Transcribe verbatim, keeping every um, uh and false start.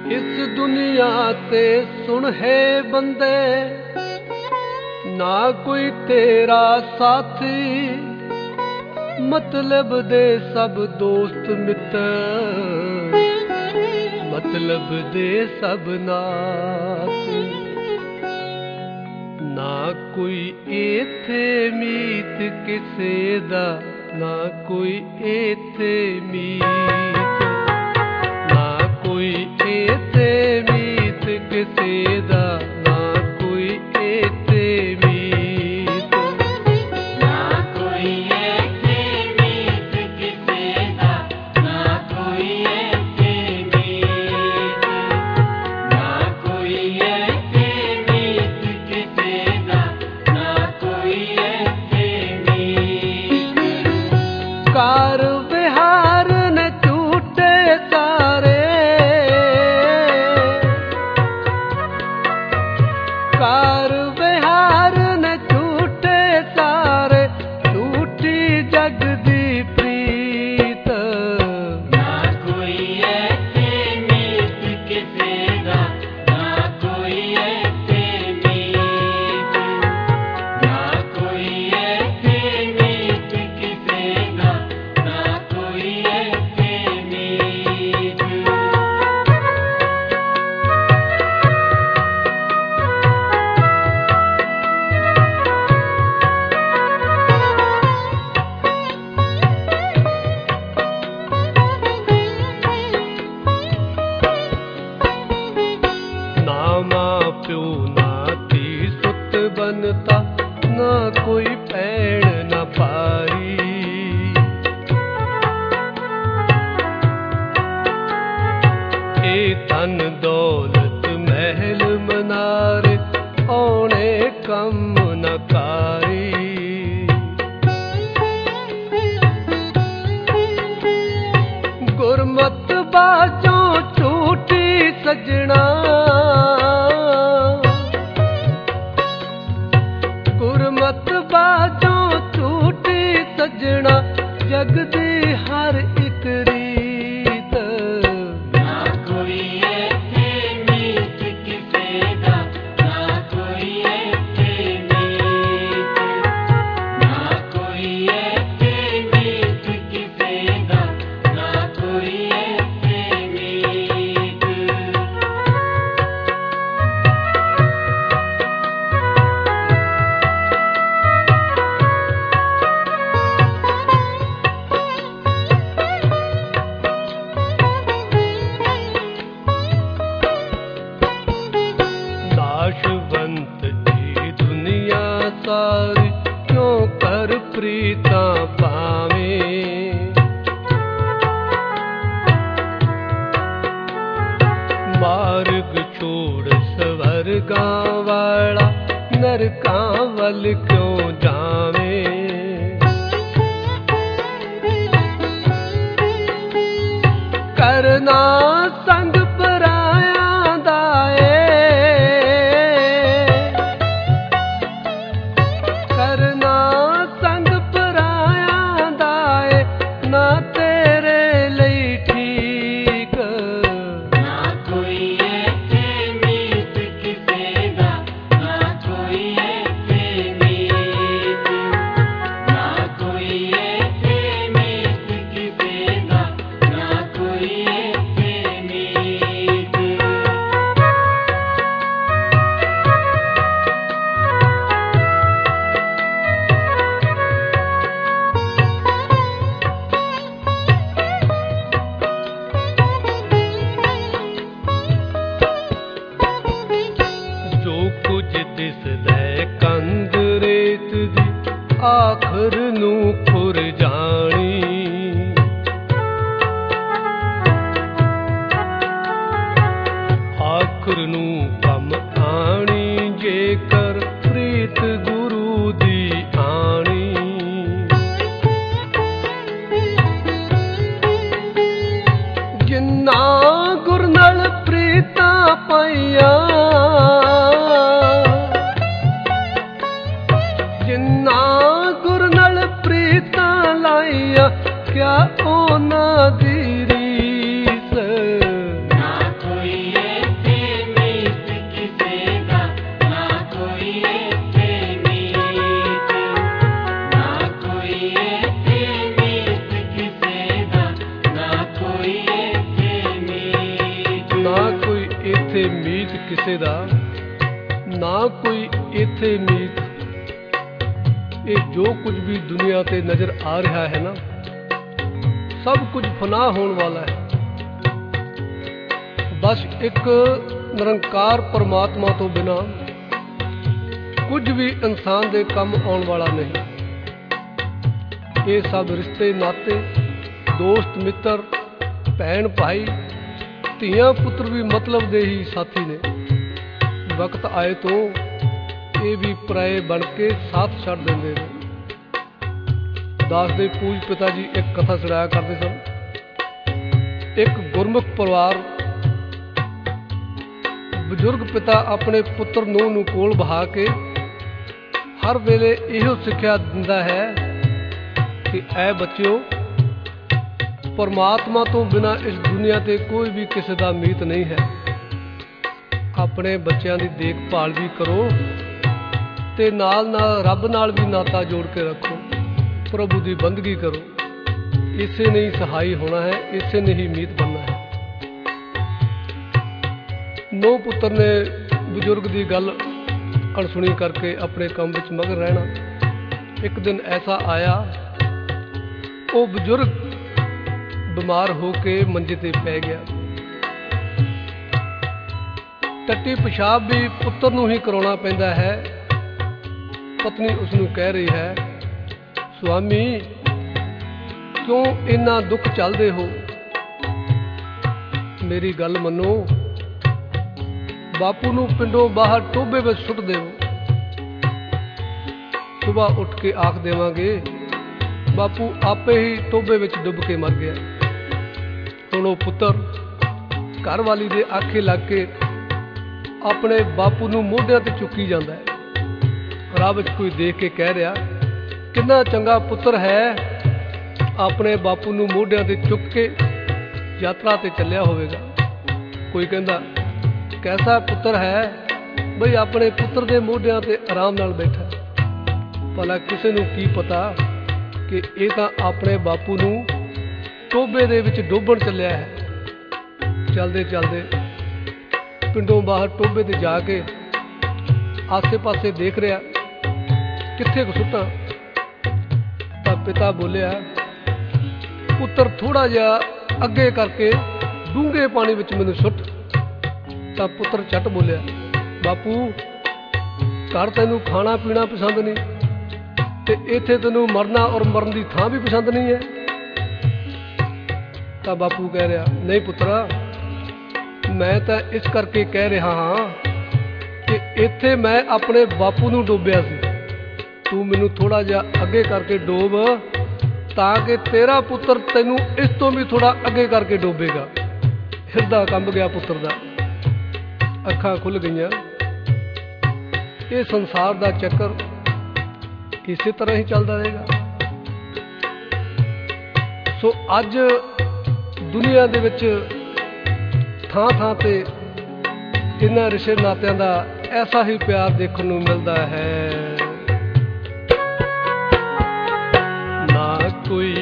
इस दुनिया ते सुन है बंदे, ना कोई तेरा साथी, मतलब दे सब दोस्त मित्र, मतलब दे सब नाती। ना कोई एथे मीत किसे दा, ना कोई एथे मीत, ना कोई एथे मीत किसे दा, ना कोई एथे मीत, ना कोई एथे मीत किसे दा, ना कोई एथे मीत, ना कोई एथे मीत किसे दा, ना कोई एथे मीत। कार विहार न झूठे सारे, कार विहार न झूठे सारे, झूठी जग दी प्रीत, ना कोई एथे मीत किसे दा, ना कोई एथे मीत, ना कोई एथे मीत किसे दा, ना कोई एथे मीत। ना मां प्यो ना धी सुत बनता, ना कोई भैण ना भाई, ए धन दौलत महल मनारे, औने कम न कारी। गुरमत बाजों झूठी सजना, गुरमत बाजों झूठी सजना, जग दी हर एक रीत, ना कोई एथे मीत किसे दा, ना कोई एथे मीत, ना कोई एथे मीत किसे दा, ना कोई एथे मीत। नाशवंत ये दुनिया सारी, क्यों कर प्रीता पावे, मार्ग छोड़ स्वर्गां वाला, नरकां वल क्यों जावे। करना संग परायां दा ए, करना संग परायां दा ए, ना तेरे लई ठीक, ना कोई एथे मीत किसे दा, ना कोई एथे मीत, ना कोई एथे मीत किसे दा, ना कोई एथे मीत। जो कुछ दिसदा कंद रेत दी, आखर नू खुर जानी। आखर नू कम आनी, जेकर प्रीत गुरु दी आनी। जिन्ना गुर नाल प्रीतां पाइया, जिन्ना गुर नाल प्रीतां लाइया, क्या ओना दी रीस, ना कोई ਕਿਸੇ ਦਾ, ਨਾ ਕੋਈ ਇੱਥੇ ਮੀਤ। ਇਹ ਜੋ ਕੁਝ ਵੀ ਦੁਨੀਆ ਤੇ ਨਜ਼ਰ ਆ ਰਿਹਾ ਹੈ ਨਾ, ਸਭ ਕੁਝ ਫਨਾ ਹੋਣ ਵਾਲਾ ਹੈ। ਬਸ ਇੱਕ ਨਿਰੰਕਾਰ ਪਰਮਾਤਮਾ ਤੋਂ ਬਿਨਾਂ ਕੁਝ ਵੀ ਇਨਸਾਨ ਦੇ ਕੰਮ ਆਉਣ ਵਾਲਾ ਨਹੀਂ। ਇਹ ਸਭ ਰਿਸ਼ਤੇ ਨਾਤੇ, ਦੋਸਤ ਮਿੱਤਰ, ਭੈਣ ਭਾਈ, ਧੀਆਂ ਪੁੱਤਰ ਵੀ ਮਤਲਬ ਦੇ ਹੀ ਸਾਥੀ ਨੇ। ਵਕਤ ਆਏ ਤੋਂ ਇਹ ਵੀ ਪਰਾਏ ਬਣ ਕੇ ਸਾਥ ਛੱਡ ਦਿੰਦੇ ਨੇ। ਦਾਸ ਦੇ ਪੂਜ ਪਿਤਾ ਜੀ ਇੱਕ ਕਥਾ ਸੁਣਾਇਆ ਕਰਦੇ ਸਨ। ਇੱਕ ਗੁਰਮੁਖ ਪਰਿਵਾਰ, ਬਜ਼ੁਰਗ ਪਿਤਾ ਆਪਣੇ ਪੁੱਤਰ ਨੂੰਹ ਨੂੰ ਕੋਲ ਬਹਾ ਕੇ ਹਰ ਵੇਲੇ ਇਹੋ ਸਿੱਖਿਆ ਦਿੰਦਾ ਹੈ ਕਿ ਐ ਬੱਚਿਓ, ਪਰਮਾਤਮਾ ਤੋਂ ਬਿਨਾਂ ਇਸ ਦੁਨੀਆ ਤੇ ਕੋਈ ਵੀ ਕਿਸੇ ਦਾ ਮੀਤ ਨਹੀਂ ਹੈ। ਆਪਣੇ ਬੱਚਿਆਂ ਦੀ ਦੇਖਭਾਲ ਵੀ ਕਰੋ ਤੇ ਨਾਲ ਨਾਲ ਰੱਬ ਨਾਲ ਵੀ ਨਾਤਾ ਜੋੜ ਕੇ ਰੱਖੋ। ਪ੍ਰਭੂ ਦੀ ਬੰਦਗੀ ਕਰੋ। ਇਸੇ ਨੇ ਹੀ ਸਹਾਈ ਹੋਣਾ ਹੈ, ਇਸੇ ਨੇ ਹੀ ਮੀਤ ਬਣਨਾ ਹੈ। ਨੌ ਪੁੱਤਰ ਨੇ ਬਜ਼ੁਰਗ ਦੀ ਗੱਲ ਅਣਸੁਣੀ ਕਰਕੇ ਆਪਣੇ ਕੰਮ ਵਿੱਚ ਮਗਨ ਰਹਿਣਾ। ਇੱਕ ਦਿਨ ਐਸਾ ਆਇਆ, ਉਹ ਬਜ਼ੁਰਗ ਬਿਮਾਰ ਹੋ ਕੇ ਮੰਜੇ ਤੇ ਪੈ ਗਿਆ। ਟੱਟੀ ਪਿਸ਼ਾਬ ਵੀ ਪੁੱਤਰ ਨੂੰ ਹੀ ਕਰਾਉਣਾ ਪੈਂਦਾ ਹੈ। ਪਤਨੀ ਉਸ ਨੂੰ ਕਹਿ ਰਹੀ ਹੈ, ਸੁਆਮੀ ਕਿਉਂ ਇੰਨਾ ਦੁੱਖ ਝੱਲਦੇ ਹੋ? ਮੇਰੀ ਗੱਲ ਮੰਨੋ, ਬਾਪੂ ਨੂੰ ਪਿੰਡੋਂ ਬਾਹਰ ਟੋਭੇ ਵਿੱਚ ਸੁੱਟ ਦਿਓ। ਸੁਬਾਹ ਉੱਠ ਕੇ ਆਖ ਦੇਵਾਂਗੇ ਬਾਪੂ ਆਪੇ ਹੀ ਟੋਭੇ ਵਿੱਚ ਡੁੱਬ ਕੇ ਮਰ ਗਿਆ। ਹੁਣ ਉਹ ਪੁੱਤਰ ਘਰ ਵਾਲੀ ਦੇ ਆਖੇ ਲੱਗ ਕੇ ਆਪਣੇ ਬਾਪੂ ਨੂੰ ਮੋਢਿਆਂ ਤੇ ਚੁੱਕੀ ਜਾਂਦਾ ਹੈ। ਰਾਹ ਵਿੱਚ ਕੋਈ ਦੇਖ ਕੇ ਕਹਿ ਰਿਹਾ, ਕਿੰਨਾ ਚੰਗਾ ਪੁੱਤਰ ਹੈ, ਆਪਣੇ ਬਾਪੂ ਨੂੰ ਮੋਢਿਆਂ ਤੇ ਚੁੱਕ ਕੇ ਯਾਤਰਾ ਤੇ ਚੱਲਿਆ ਹੋਵੇਗਾ। ਕੋਈ ਕਹਿੰਦਾ, ਕੈਸਾ ਪੁੱਤਰ ਹੈ ਬਈ ਆਪਣੇ ਪੁੱਤਰ ਦੇ ਮੋਢਿਆਂ ਤੇ ਆਰਾਮ ਨਾਲ ਬੈਠਾ। ਭਲਾ ਕਿਸੇ ਨੂੰ ਕੀ ਪਤਾ ਕਿ ਇਹ ਤਾਂ ਆਪਣੇ ਬਾਪੂ ਨੂੰ ਟੋਭੇ ਦੇ ਵਿੱਚ ਡੋਬਣ ਚੱਲਿਆ ਹੈ। ਚੱਲਦੇ ਚੱਲਦੇ ਪਿੰਡੋਂ ਬਾਹਰ ਟੋਭੇ ਤੇ ਜਾ ਕੇ ਆਸੇ ਪਾਸੇ ਦੇਖ ਰਿਹਾ, ਕਿੱਥੇ ਕੁ ਸੁੱਟਾਂ। ਤਾਂ ਪਿਤਾ ਬੋਲਿਆ, ਪੁੱਤਰ ਥੋੜਾ ਜਿਹਾ ਅੱਗੇ ਕਰਕੇ ਡੂੰਘੇ ਪਾਣੀ ਵਿੱਚ ਮੈਨੂੰ ਸੁੱਟ। ਤਾਂ ਪੁੱਤਰ ਝੱਟ ਬੋਲਿਆ, ਬਾਪੂ ਘਰ ਤੈਨੂੰ ਖਾਣਾ ਪੀਣਾ ਪਸੰਦ ਨਹੀਂ ਤੇ ਇੱਥੇ ਤੈਨੂੰ ਮਰਨਾ ਔਰ ਮਰਨ ਦੀ ਥਾਂ ਵੀ ਪਸੰਦ ਨਹੀਂ ਹੈ। ਤਾਂ ਬਾਪੂ ਕਹਿ ਰਿਹਾ, ਨਹੀਂ ਪੁੱਤਰਾ, ਮੈਂ ਤਾਂ ਇਸ ਕਰਕੇ ਕਹਿ ਰਿਹਾ ਹਾਂ ਕਿ ਇੱਥੇ ਮੈਂ ਆਪਣੇ ਬਾਪੂ ਨੂੰ ਡੋਬਿਆ ਸੀ। ਤੂੰ ਮੈਨੂੰ ਥੋੜਾ ਜਿਹਾ ਅੱਗੇ ਕਰਕੇ ਡੋਬ ਤਾਂ ਕਿ ਤੇਰਾ ਪੁੱਤਰ ਤੈਨੂੰ ਇਸ ਤੋਂ ਵੀ ਥੋੜਾ ਅੱਗੇ ਕਰਕੇ ਡੋਬੇਗਾ। ਹਿਰਦਾ ਕੰਬ ਗਿਆ ਪੁੱਤਰ ਦਾ, ਅੱਖਾਂ ਖੁੱਲ ਗਈਆਂ। ਇਹ ਸੰਸਾਰ ਦਾ ਚੱਕਰ ਇਸੇ ਤਰ੍ਹਾਂ ਹੀ ਚੱਲਦਾ ਰਹੇਗਾ। ਸੋ ਅੱਜ ਦੁਨੀਆ ਦੇ ਵਿੱਚ ਥਾਂ ਥਾਂ ਤੇ ਇਹਨਾਂ ਰਿਸ਼ਤੇ ਨਾਤਿਆਂ ਦਾ ਐਸਾ ਹੀ ਪਿਆਰ ਦੇਖਣ ਨੂੰ ਮਿਲਦਾ ਹੈ। ਨਾ ਕੋਈ